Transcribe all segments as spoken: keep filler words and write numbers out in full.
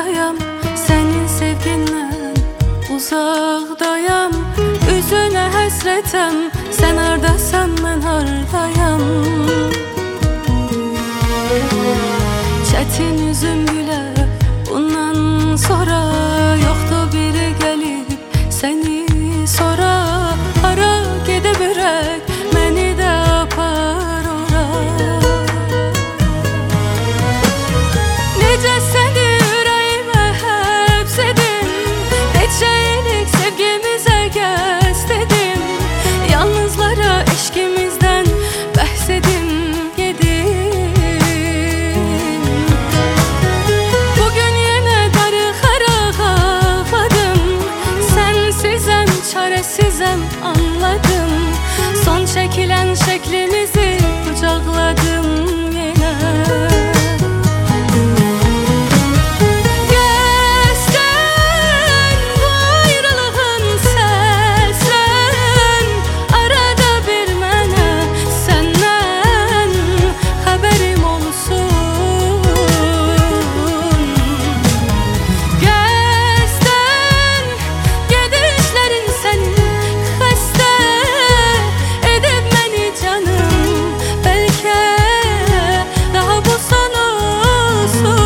hardayam, senin sevgindən uzaqdayam. Üzünə həsrətəm, sən hardasan, mən hardayam. Çətin üzüm gülə, bundan sonra yoxdur biri gəlib səni sora. Hara gedə bilək, məni də apar ora. Necə səni ürəyimə həbs edim, neçə ilik sevgimizə qəsd edim. Yalnızlara eşqimizdən bəhs edim, gedim. Bugün yenə darıxaraq ağladım, sənsizəm, çarəsizəm, anladım. Son çəkilən şəklimizi qucaqladım yenə. Qəsdən bu ayrılığın səslən, arada bir mənə səndən xəbərim olsun. Qəsdən gedişlərin sənin xəstə edib məni canım, bəlkə daha bu son olsun.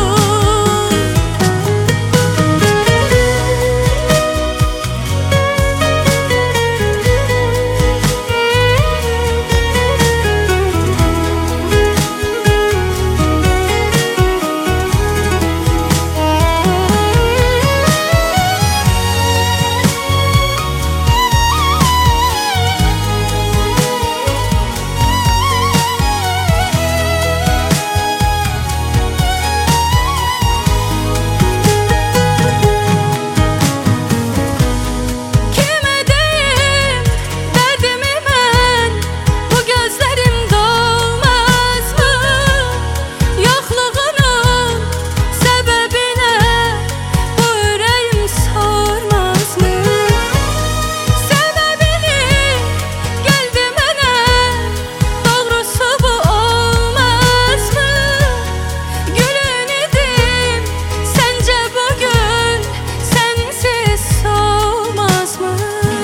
Kimə deyim dərdimi mən, bu gözlərim dolmazmı? Yoxluğunun səbəbinə bu ürəyim sormazmı? Səbəbini gəldi mənə, doğrusu bu olmazmı? Gülün idim, səncə bugün sənsiz solmazmı?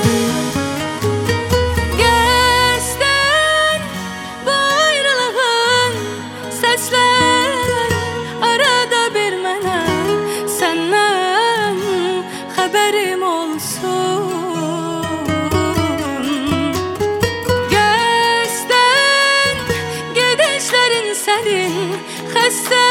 Qəsdən bu ayrılığın səslən, arada bir mənə səndən xəbərim olsun. Qəsdən gedişlərin sənin xəstə